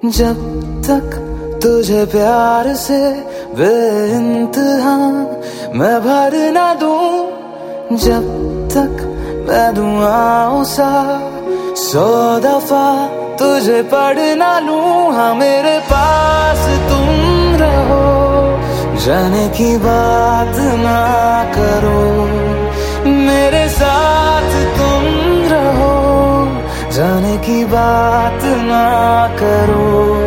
जब तक तुझे प्यार से बेइंतहा मैं भर ना दूं, जब तक मैं दुआओं सा 100 दफा तुझे पढ़ ना लूं। हाँ मेरे पास तुम रहो, जाने की बात ना करो, मेरे साथ तुम रहो, जाने की बात ना करो।